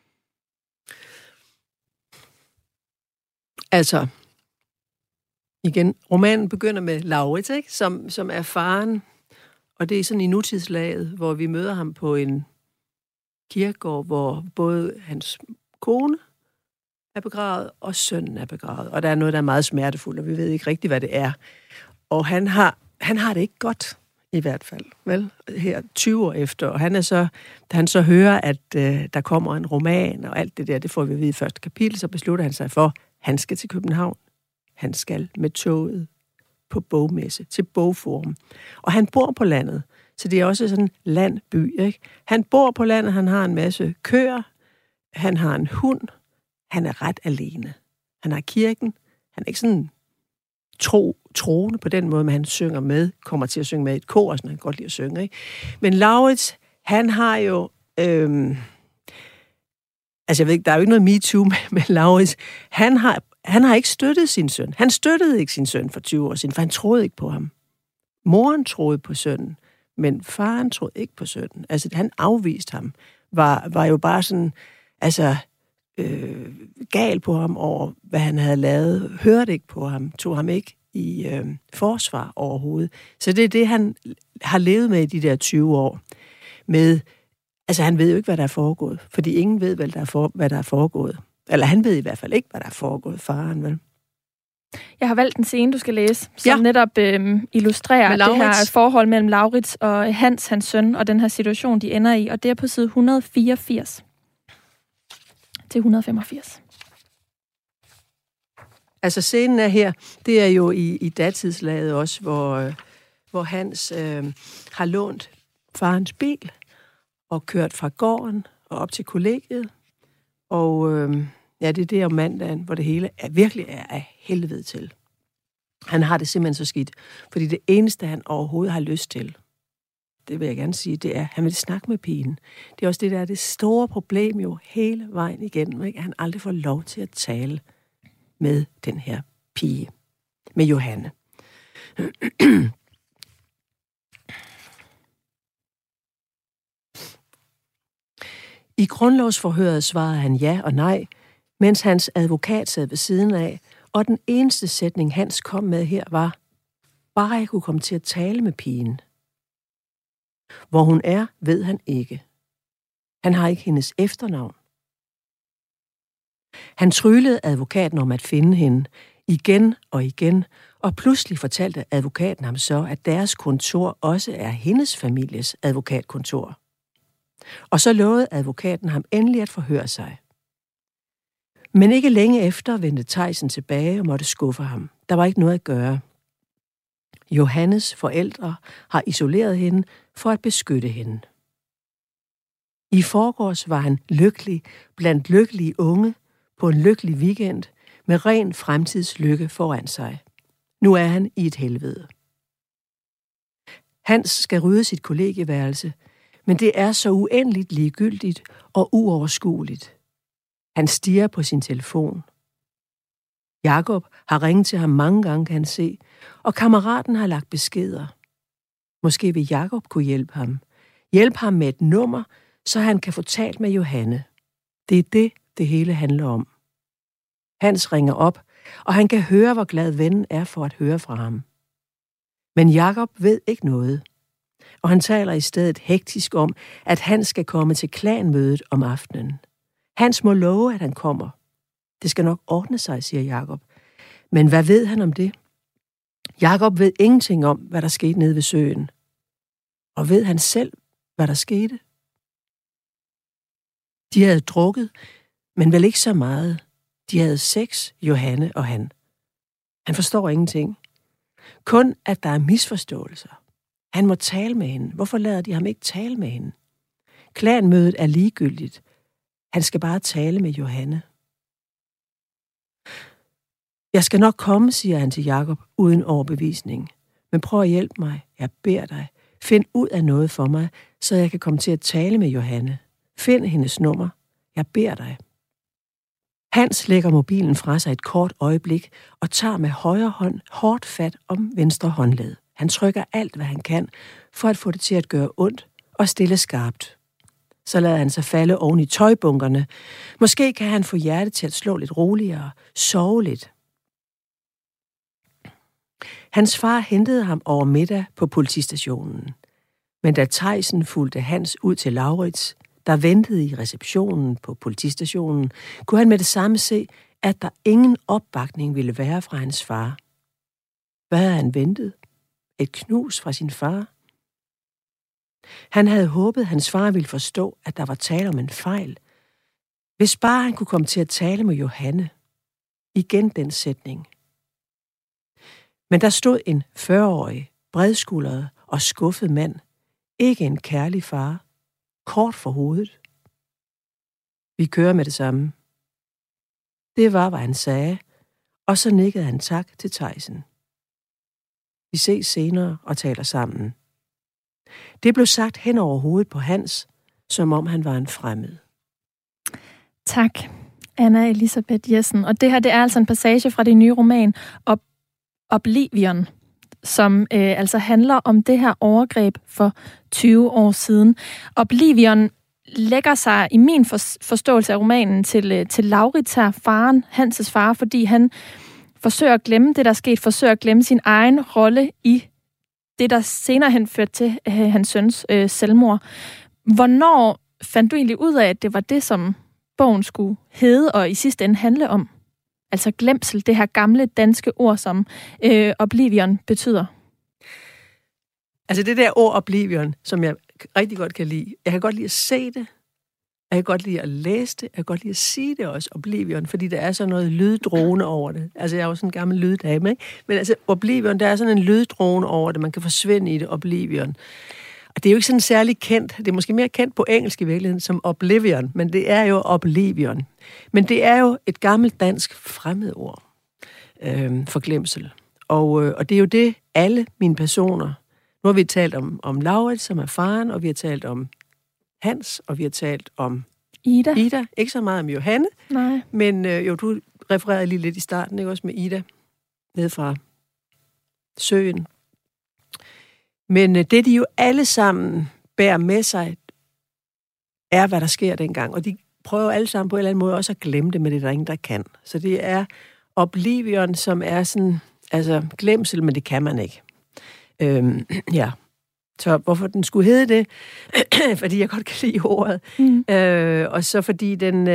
Altså, igen, romanen begynder med Laurits, ikke? Som er faren, og det er sådan i nutidslaget, hvor vi møder ham på en kirkegård, hvor både hans kone er begravet, og sønnen er begravet. Og der er noget, der er meget smertefuldt, og vi ved ikke rigtigt, hvad det er. Og han har det ikke godt, i hvert fald, vel? Her 20 år efter. Og han er så, da han så hører, at der kommer en roman, og alt det der, det får vi at vide i første kapitel, så beslutter han sig for, at han skal til København. Han skal med toget på bogmesse, til Bogforum. Og han bor på landet, så det er også sådan landby, ikke? Han bor på landet, han har en masse køer, han har en hund, han er ret alene. Han har kirken, han er ikke sådan troende på den måde, men han synger med, kommer til at synge med i et kor, og sådan, han kan godt lide at synge, ikke? Men Laurits, han har jo, altså jeg ved ikke, der er jo ikke noget MeToo med Laurits. Han har ikke støttet sin søn. Han støttede ikke sin søn for 20 år siden, for han troede ikke på ham. Moren troede på sønnen, men faren troede ikke på sønnen. Altså, han afviste ham. Var jo bare sådan, altså, gal på ham over, hvad han havde lavet. Hørte ikke på ham. Tog ham ikke i forsvar overhovedet. Så det er det, han har levet med i de der 20 år. Med, altså, han ved jo ikke, hvad der er foregået. Fordi ingen ved, hvad der er foregået. Eller han ved i hvert fald ikke, hvad der er foregået, faren, vel? Jeg har valgt en scene, du skal læse, som netop illustrerer det her forhold mellem Laurits og hans søn, og den her situation, de ender i. Og det er på side 184 til 185. Altså scenen er her, det er jo i datidslaget også, hvor Hans har lånt farens bil og kørt fra gården og op til kollegiet. Og ja, det er det om mandagen, hvor det hele virkelig er af helvede til. Han har det simpelthen så skidt, fordi det eneste, han overhovedet har lyst til, det vil jeg gerne sige, det er, at han vil snakke med pigen. Det er også det, der er det store problem jo hele vejen igennem, ikke? At han aldrig får lov til at tale med den her pige, med Johanne. I grundlovsforhøret svarede han ja og nej, mens hans advokat sad ved siden af, og den eneste sætning, Hans kom med her, var, bare jeg kunne komme til at tale med pigen. Hvor hun er, ved han ikke. Han har ikke hendes efternavn. Han tryllede advokaten om at finde hende, igen og igen, og pludselig fortalte advokaten ham så, at deres kontor også er hendes families advokatkontor. Og så lovede advokaten ham endelig at forhøre sig. Men ikke længe efter vendte Thejsen tilbage og måtte skuffe ham. Der var ikke noget at gøre. Johannes forældre har isoleret hende for at beskytte hende. I forgårs var han lykkelig blandt lykkelige unge på en lykkelig weekend med ren fremtidslykke foran sig. Nu er han i et helvede. Hans skal rydde sit kollegieværelse, men det er så uendeligt ligegyldigt og uoverskueligt. Han stirrer på sin telefon. Jakob har ringet til ham mange gange, kan han se, og kammeraten har lagt beskeder. Måske vil Jakob kunne hjælpe ham. Hjælpe ham med et nummer, så han kan få talt med Johanne. Det er det hele handler om. Hans ringer op, og han kan høre, hvor glad vennen er for at høre fra ham. Men Jakob ved ikke noget, og han taler i stedet hektisk om, at han skal komme til klanmødet om aftenen. Hans må love, at han kommer. Det skal nok ordne sig, siger Jakob. Men hvad ved han om det? Jakob ved ingenting om, hvad der skete nede ved søen. Og ved han selv, hvad der skete? De havde drukket, men vel ikke så meget. De havde sex, Johanne og han. Han forstår ingenting. Kun, at der er misforståelser. Han må tale med hende. Hvorfor lader de ham ikke tale med hende? Klanmødet er ligegyldigt. Han skal bare tale med Johanne. Jeg skal nok komme, siger han til Jakob, uden overbevisning. Men prøv at hjælpe mig. Jeg beder dig. Find ud af noget for mig, så jeg kan komme til at tale med Johanne. Find hendes nummer. Jeg beder dig. Hans lægger mobilen fra sig et kort øjeblik og tager med højre hånd hårdt fat om venstre håndled. Han trykker alt, hvad han kan, for at få det til at gøre ondt og stille skarpt. Så lader han sig falde oven i tøjbunkerne. Måske kan han få hjertet til at slå lidt roligere, sove lidt. Hans far hentede ham over middag på politistationen. Men da Theisen fulgte Hans ud til Laurits, der ventede i receptionen på politistationen, kunne han med det samme se, at der ingen opbakning ville være fra hans far. Hvad havde han ventet? Et knus fra sin far? Han havde håbet, at hans far ville forstå, at der var tale om en fejl. Hvis bare han kunne komme til at tale med Johanne. Igen den sætning. Men der stod en 40-årig, bredskuldret og skuffet mand. Ikke en kærlig far. Kort for hovedet. Vi kører med det samme. Det var, hvad han sagde, og så nikkede han tak til Theisen. Vi ses senere og taler sammen. Det blev sagt hen over hovedet på Hans, som om han var en fremmed. Tak, Anna Elisabeth Jessen. Og det her, det er altså en passage fra din nye roman, Oblivion, som altså handler om det her overgreb for 20 år siden. Oblivion lægger sig i min forståelse af romanen til Laurits her, faren, Hanses far, fordi han forsøger at glemme det, der er sket, forsøger at glemme sin egen rolle i det, der senere hen førte til hans søns selvmord. Hvornår fandt du egentlig ud af, at det var det, som bogen skulle hedde og i sidste ende handle om? Altså glemsel, det her gamle danske ord, som oblivion betyder. Altså det der ord oblivion, som jeg rigtig godt kan lide. Jeg kan godt lide at se det. Jeg kan godt lide at læse det. Jeg kan godt lide at sige det også, oblivion, fordi der er sådan noget lyddrone over det. Altså jeg er jo sådan en gammel lyddame, ikke? Men altså oblivion, der er sådan en lyddrone over det. Man kan forsvinde i det, oblivion. Og det er jo ikke sådan særlig kendt. Det er måske mere kendt på engelsk i virkeligheden som oblivion, men det er jo oblivion. Men det er jo et gammelt dansk fremmedord for glemsel. Og det er jo det, alle mine personer. Nu har vi talt om Laurits, som er faren, og vi har talt om Hans, og vi har talt om Ida. Ikke så meget om Johanne. Nej. Men jo, du refererede lige lidt i starten, ikke også med Ida, ned fra søen. Men det, de jo alle sammen bærer med sig, er, hvad der sker dengang. Og de prøver alle sammen på en eller anden måde også at glemme det, men det er der ingen, der kan. Så det er oblivion, som er sådan, altså glemsel, men det kan man ikke. Ja. Så hvorfor den skulle hedde det? Fordi jeg godt kan lide ordet. Og så fordi den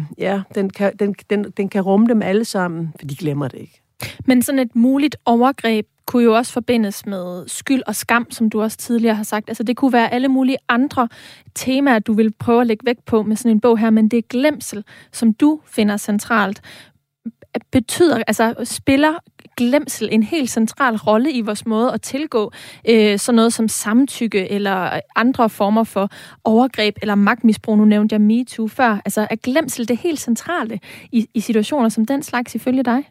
kan rumme dem alle sammen, for de glemmer det ikke. Men sådan et muligt overgreb kunne jo også forbindes med skyld og skam, som du også tidligere har sagt. Altså det kunne være alle mulige andre temaer, du vil prøve at lægge vægt på med sådan en bog her, men det er glemsel, som du finder centralt. Spiller glemsel en helt central rolle i vores måde at tilgå sådan noget som samtykke eller andre former for overgreb eller magtmisbrug? Nu nævnte jeg MeToo før. Altså er glemsel det helt centrale i situationer som den slags ifølge dig?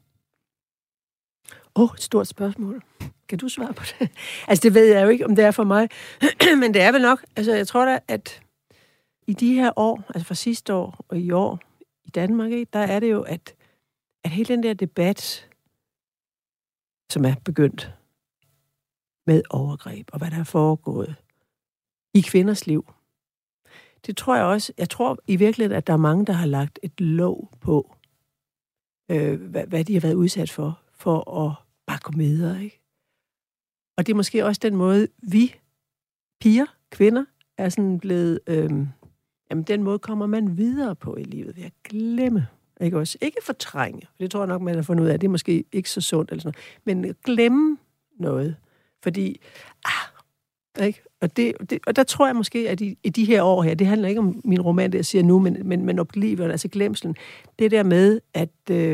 Et stort spørgsmål. Kan du svare på det? Altså, det ved jeg jo ikke, om det er for mig. Men det er vel nok. Altså, jeg tror da, at i de her år, altså fra sidste år og i år i Danmark, ikke, der er det jo, at hele den der debat, som er begyndt med overgreb og hvad der er foregået i kvinders liv, Det tror jeg også. Jeg tror i virkeligheden, at der er mange, der har lagt et låg på, hvad de har været udsat for at bare komme videre, ikke? Og det er måske også den måde, vi piger, kvinder, er sådan blevet... jamen, den måde kommer man videre på i livet ved at glemme. Ikke også? Ikke fortrænge. For det tror jeg nok, man har fundet ud af. Det er måske ikke så sundt eller sådan noget. Men glemme noget. Fordi... ikke? Og der tror jeg måske, at i de her år her, det handler ikke om min roman, det jeg siger nu, men oblivion, altså glemselen. Det der med, at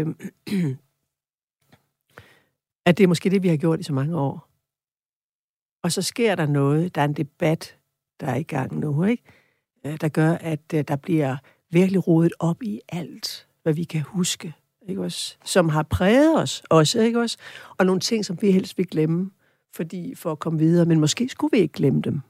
det er måske det, vi har gjort i så mange år. Og så sker der noget, der er en debat, der er i gang nu, ikke? Der gør, at der bliver virkelig rodet op i alt, hvad vi kan huske, ikke også? Som har præget os også, ikke også? Og nogle ting, som vi helst vil glemme, for at komme videre, men måske skulle vi ikke glemme dem.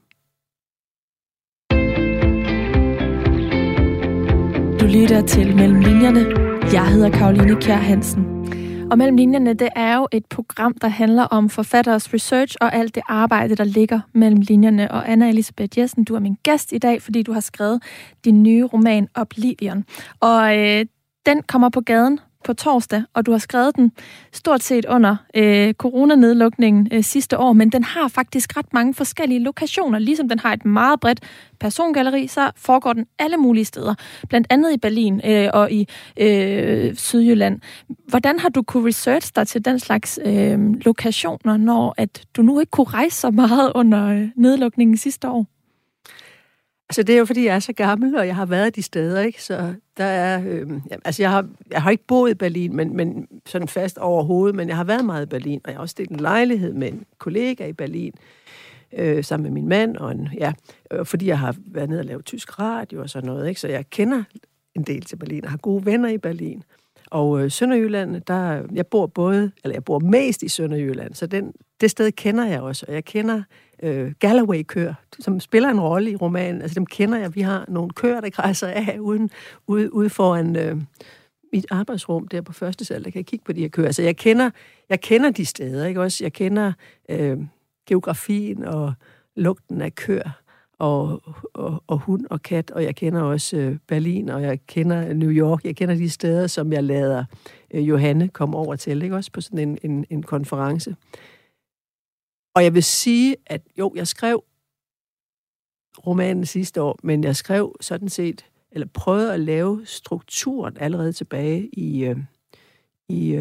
Du lytter til Mellem Linjerne. Jeg hedder Caroline Kjær Hansen. Og Mellem Linjerne, det er jo et program, der handler om forfatteres research og alt det arbejde, der ligger mellem linjerne. Og Anna Elisabeth Jessen, du er min gæst i dag, fordi du har skrevet din nye roman Oblivion. Og den kommer på gaden på torsdag, og du har skrevet den stort set under coronanedlukningen sidste år, men den har faktisk ret mange forskellige lokationer. Ligesom den har et meget bredt persongalleri, så foregår den alle mulige steder. Blandt andet i Berlin og i Sydjylland. Hvordan har du kunne researche dig til den slags lokationer, når at du nu ikke kunne rejse så meget under nedlukningen sidste år? Altså, det er jo, fordi jeg er så gammel, og jeg har været de steder, ikke? Så der er... altså, jeg har ikke boet i Berlin, men sådan fast overhovedet, men jeg har været meget i Berlin, og jeg har også delt en lejlighed med en kollega i Berlin, sammen med min mand, og fordi jeg har været nede og lavet tysk radio og sådan noget, ikke? Så jeg kender en del til Berlin, og har gode venner i Berlin. Og Sønderjylland, jeg bor mest i Sønderjylland, så det sted kender jeg også, og jeg kender Galloway-køer, som spiller en rolle i romanen. Altså dem kender jeg. Vi har nogle køer, der kræser af ude foran mit arbejdsrum der på første sal, der kan jeg kigge på de her køer. Altså jeg kender de steder, ikke også? Jeg kender geografien og lugten af køer og hund og kat, og jeg kender også Berlin, og jeg kender New York. Jeg kender de steder, som jeg lader Johanne komme over til, ikke også? På sådan en konference. Og jeg vil sige, at jo, jeg skrev romanen sidste år, men jeg skrev sådan set, eller prøvede at lave strukturen allerede tilbage i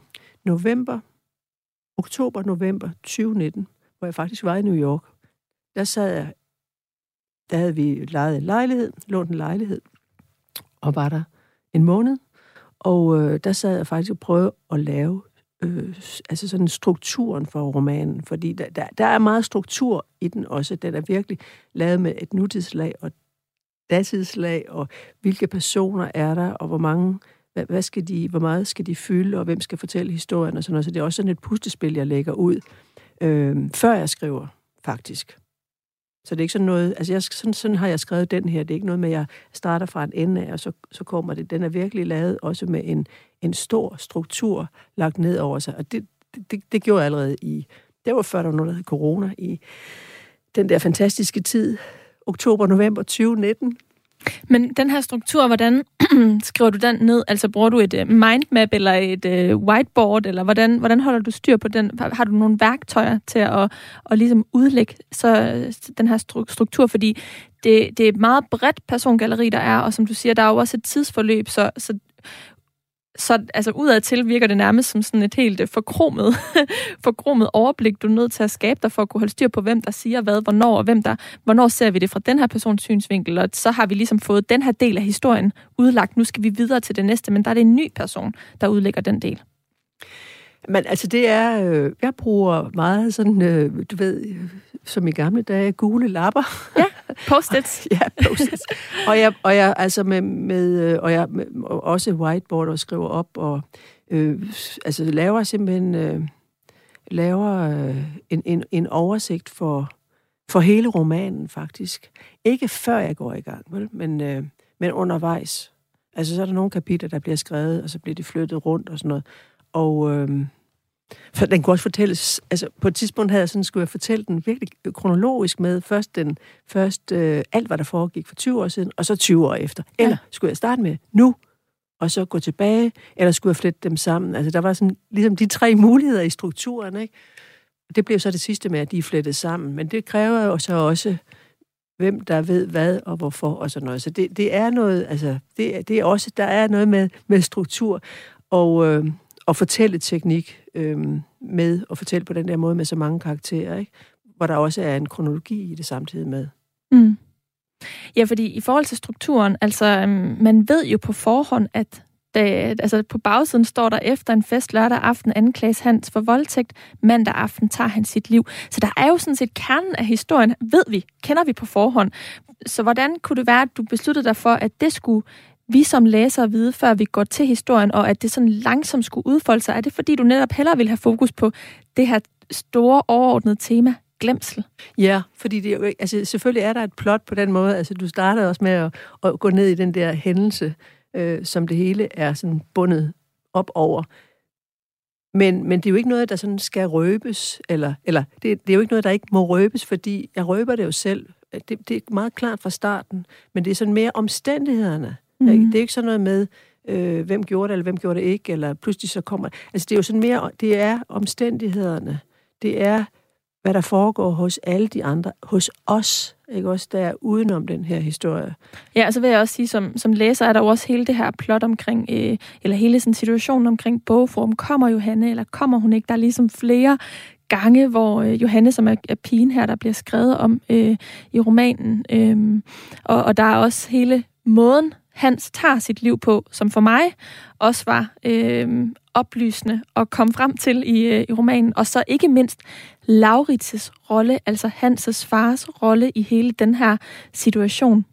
oktober-november 2019, hvor jeg faktisk var i New York. Der havde vi lejet en lejlighed, lånt en lejlighed, og var der en måned, og der sad jeg faktisk og prøvede at lave altså sådan strukturen for romanen, fordi der er meget struktur i den også. Den er virkelig lavet med et nutidslag og datidslag, og hvilke personer er der, og hvor meget skal de fylde, og hvem skal fortælle historien og sådan noget. Så det er også sådan et puslespil, jeg lægger ud, før jeg skriver, faktisk. Så det er ikke sådan noget, altså sådan har jeg skrevet den her. Det er ikke noget med, at jeg starter fra en ende af, og så kommer det. Den er virkelig lavet også med en stor struktur lagt ned over sig. Og det gjorde jeg allerede det var før der var noget, der hed corona, i den der fantastiske tid, oktober-november 2019. Men den her struktur, hvordan skriver du den ned? Altså bruger du et mindmap eller et whiteboard, eller hvordan holder du styr på den? Har du nogle værktøjer til at ligesom udlægge den her struktur? Fordi det er et meget bredt persongalleri, der er, og som du siger, der er jo også et tidsforløb, så altså udadtil virker det nærmest som sådan et helt forkromet overblik, du er nødt til at skabe dig for at kunne holde styr på, hvem der siger hvad, hvornår, og hvornår ser vi det fra den her persons synsvinkel, og så har vi ligesom fået den her del af historien udlagt. Nu skal vi videre til det næste, men der er det en ny person, der udlægger den del. Men altså det er, jeg bruger meget sådan, du ved, som i gamle dage, gule lapper. Ja, post-its. Ja, post-its. og jeg altså og jeg også whiteboard og skriver op, og altså laver simpelthen en oversigt for hele romanen, faktisk. Ikke før jeg går i gang, vel? Men undervejs. Altså så er der nogle kapitler, der bliver skrevet, og så bliver de flyttet rundt og sådan noget. For den kunne også fortælles, altså på et tidspunkt havde jeg sådan, skulle jeg fortælle den virkelig kronologisk med først alt, hvad der foregik for 20 år siden, og så 20 år efter. Eller skulle jeg starte med nu, og så gå tilbage, eller skulle jeg flette dem sammen? Altså der var sådan ligesom de 3 muligheder i strukturen, ikke? Det blev så det sidste med, at de er flettet sammen. Men det kræver jo så også, hvem der ved hvad og hvorfor og sådan noget. Så det er noget, altså det er også, der er noget med struktur og fortælleteknik med at fortælle på den der måde med så mange karakterer, ikke? Hvor der også er en kronologi i det samtidig med. Mm. Ja, fordi i forhold til strukturen, altså man ved jo på forhånd, at altså på bagsiden står der efter en fest lørdag aften anklages Hans for voldtægt, mandag aften tager han sit liv. Så der er jo sådan set kernen af historien, kender vi på forhånd. Så hvordan kunne det være, at du besluttede dig for, at det skulle vi som læsere vide, før vi går til historien, og at det sådan langsomt skulle udfolde sig? Er det fordi, du netop hellere vil have fokus på det her store overordnede tema, glemsel? Ja, fordi det er jo, altså selvfølgelig er der et plot på den måde. Altså du starter også med at gå ned i den der hændelse, som det hele er sådan bundet op over. Men det er jo ikke noget, der sådan skal røbes, eller det er jo ikke noget, der ikke må røbes, fordi jeg røber det jo selv. Det er meget klart fra starten, men det er sådan mere omstændighederne. Det er ikke sådan noget med, hvem gjorde det, eller hvem gjorde det ikke, eller pludselig så kommer... Altså det er jo sådan mere, det er omstændighederne. Det er, hvad der foregår hos alle de andre, hos os, ikke også, der er udenom den her historie. Ja, og så vil jeg også sige, som læser er der jo også hele det her plot omkring, eller hele sådan situationen omkring bogform. Kommer Johanne, eller kommer hun ikke? Der er ligesom flere gange, hvor Johanne, som er pigen her, der bliver skrevet om i romanen. Og der er også hele måden, Hans tager sit liv på, som for mig også var oplysende at komme frem til i romanen. Og så ikke mindst Lauritzes rolle, altså Hans' fars rolle i hele den her situation.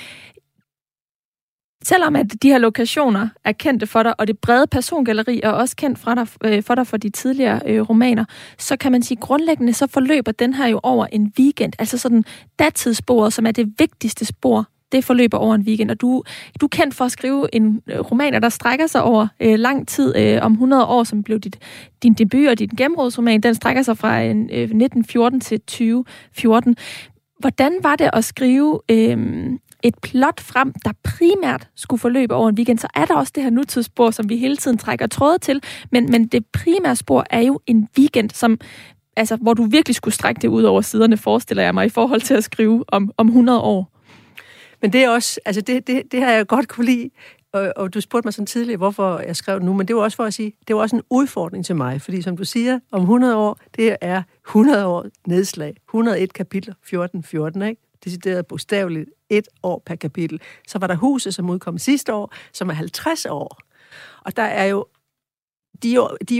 Selvom at de her lokationer er kendte for dig, og det brede persongalleri er også kendt for dig for de tidligere romaner, så kan man sige, grundlæggende så forløber den her jo over en weekend. Altså sådan datidssporet, som er det vigtigste spor, det forløber over en weekend. Og du er kendt for at skrive en roman, der strækker sig over lang tid, om 100 år, som blev din debut og din gennembrudsroman. Den strækker sig fra 1914 til 2014. Hvordan var det at skrive et plot frem, der primært skulle forløbe over en weekend? Så er der også det her nutidsspor, som vi hele tiden trækker tråde til, men det primære spor er jo en weekend, som, altså, hvor du virkelig skulle strække det ud over siderne, forestiller jeg mig, i forhold til at skrive om 100 år. Men det er også, altså det har jeg godt kunne lide, og du spurgte mig sådan tidligere, hvorfor jeg skrev det nu, men det var også for at sige, det var også en udfordring til mig, fordi som du siger, om 100 år, det er 100 år nedslag, 101 kapitler, 14, ikke? Decideret bogstaveligt 1 år per kapitel. Så var der Huset, som udkom sidste år, som er 50 år. Og der er jo, de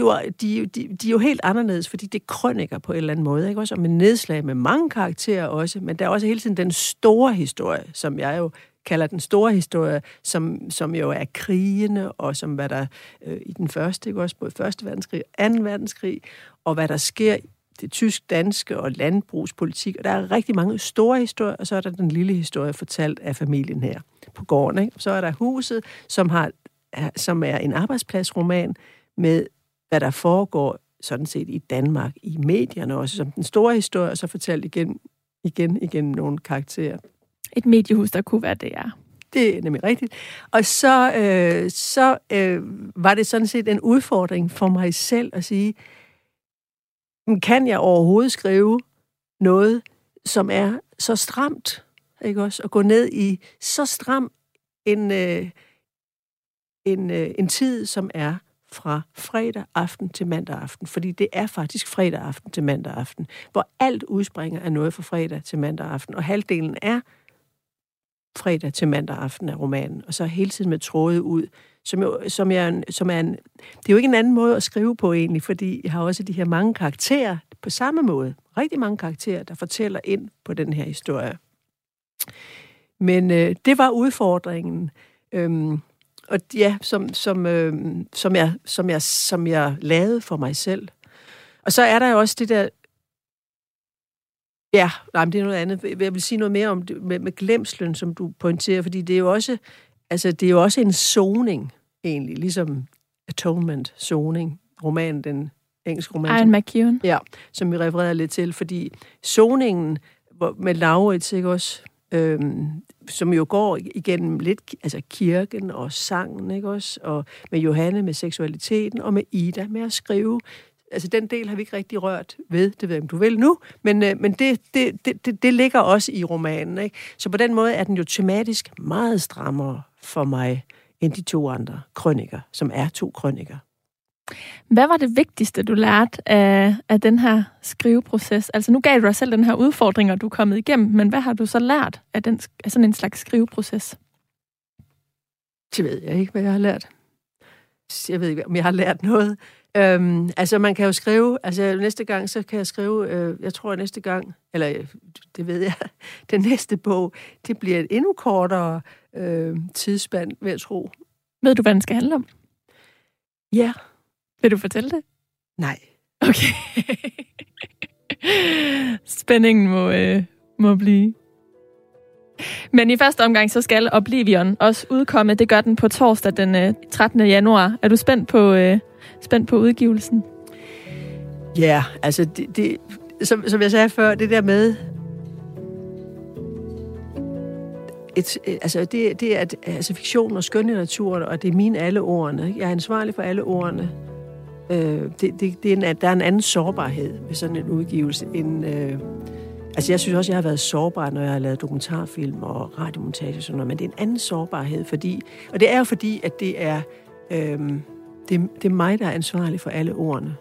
er jo helt anderledes, fordi det er krøniker på en eller anden måde, ikke? Også om en nedslag med mange karakterer også, men der er også hele tiden den store historie, som jeg jo kalder den store historie, som jo er krigene, og som hvad der i den første, ikke også, både 1. verdenskrig og 2. verdenskrig, og hvad der sker i det tysk-danske og landbrugspolitik, og der er rigtig mange store historier, og så er der den lille historie fortalt af familien her på gården, ikke? Så er der Huset, som er en arbejdspladsroman med, hvad der foregår sådan set i Danmark, i medierne også, som den store historie, og så fortalt igen nogle karakterer. Et mediehus, der kunne være det, ja. Det er nemlig rigtigt. Og så var det sådan set en udfordring for mig selv at sige, kan jeg overhovedet skrive noget, som er så stramt, ikke også? At gå ned i så stram en tid, som er fra fredag aften til mandag aften. Fordi det er faktisk fredag aften til mandag aften, hvor alt udspringer af noget fra fredag til mandag aften. Og halvdelen er fredag til mandag aften af romanen. Og så hele tiden med tråde ud, som er en, det er jo ikke en anden måde at skrive på egentlig, fordi jeg har også de her mange karakterer på samme måde. Rigtig mange karakterer, der fortæller ind på den her historie. Men det var udfordringen. Og ja, som jeg lavede for mig selv. Og så er der jo også det der. Ja, nej, men det er noget andet. Jeg vil sige noget mere om det med glemslen, som du pointerer, fordi det er jo også, altså det er jo også en soning egentlig, ligesom Atonement, soning. Romanen, engelsk roman. Ian McEwan. Ja, som vi refererede lidt til, fordi soningen med Laurits, ikke også, som jo går igennem lidt, altså kirken og sangen, ikke også, og med Johanne med seksualiteten, og med Ida med at skrive. Altså, den del har vi ikke rigtig rørt ved, det ved jeg, om du vil nu, men det ligger også i romanen, ikke? Så på den måde er den jo tematisk meget strammere for mig, end de 2 andre krøniker, som er 2 krøniker. Hvad var det vigtigste, du lærte af den her skriveproces? Altså, nu gav du dig selv den her udfordring, og du er kommet igennem, men hvad har du så lært af sådan en slags skriveproces? Det ved jeg ikke, hvad jeg har lært. Jeg ved ikke, om jeg har lært noget. Altså, man kan jo skrive, altså næste gang, så kan jeg skrive, jeg tror næste gang, eller det ved jeg, den næste bog, det bliver et endnu kortere tidsspand, vil jeg tro. Ved du, hvad den skal handle om? Ja. Vil du fortælle det? Nej. Okay. Spændingen må blive. Men i første omgang, så skal Oblivion også udkomme. Det gør den på torsdag den 13. januar. Er du spændt på udgivelsen? Ja, altså det som jeg sagde før, det der med det er altså fiktion og skønlitteratur, og det er mine alle ordene. Jeg er ansvarlig for alle ordene. Der er en anden sårbarhed ved sådan en udgivelse end altså, jeg synes også, jeg har været sårbar, når jeg har lavet dokumentarfilm og radiomontage og sådan noget, men det er en anden sårbarhed, og det er jo fordi, at det er mig, der er ansvarlig for alle ordene.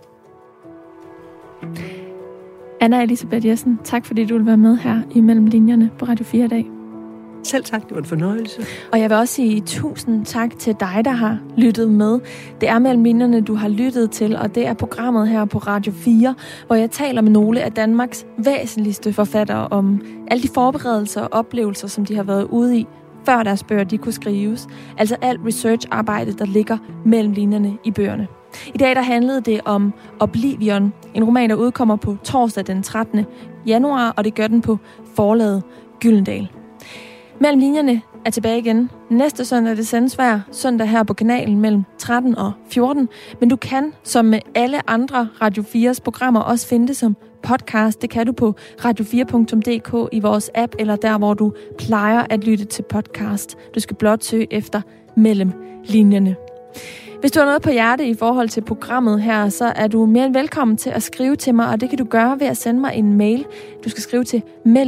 Anna Elisabeth Jessen, tak fordi du vil være med her i Mellem Linjerne på Radio 4 i dag. Selv tak, det var en fornøjelse. Og jeg vil også sige tusind tak til dig, der har lyttet med. Det er Mellem Linjerne, du har lyttet til, og det er programmet her på Radio 4, hvor jeg taler med nogle af Danmarks væsentligste forfattere om alle de forberedelser og oplevelser, som de har været ude i, før deres bøger de kunne skrives. Altså alt research-arbejde, der ligger mellem linjerne i bøgerne. I dag der handlede det om Oblivion, en roman, der udkommer på torsdag den 13. januar, og det gør den på forlaget Gyldendal. Mellem linjerne er tilbage igen næste søndag. Det sendes hver søndag her på kanalen mellem 13 og 14. Men du kan, som med alle andre Radio 4's programmer, også finde det som podcast. Det kan du på radio4.dk i vores app, eller der, hvor du plejer at lytte til podcast. Du skal blot søge efter Mellem Linjerne. Hvis du har noget på hjerte i forhold til programmet her, så er du mere end velkommen til at skrive til mig, og det kan du gøre ved at sende mig en mail. Du skal skrive til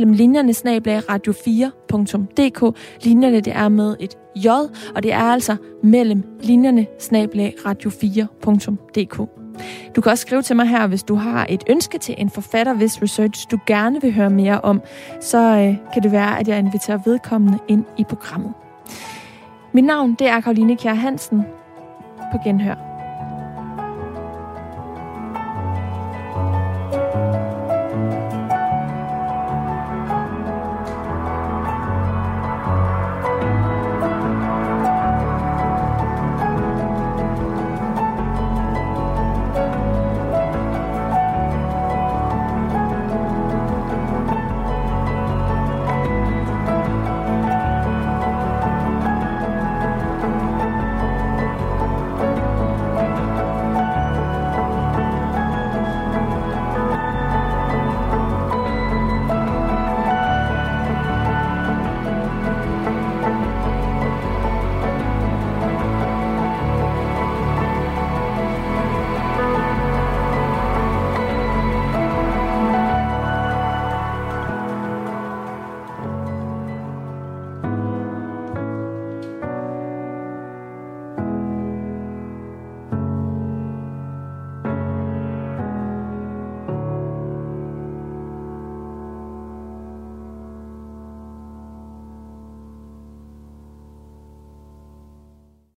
mellemlinjerne@radio4.dk. Linjerne, det er med et J, og det er altså mellemlinjerne@radio4.dk. Du kan også skrive til mig her, hvis du har et ønske til en forfatter, hvis research du gerne vil høre mere om, så kan det være, at jeg inviterer vedkommende ind i programmet. Mit navn, det er Caroline Kjær Hansen. På genhør.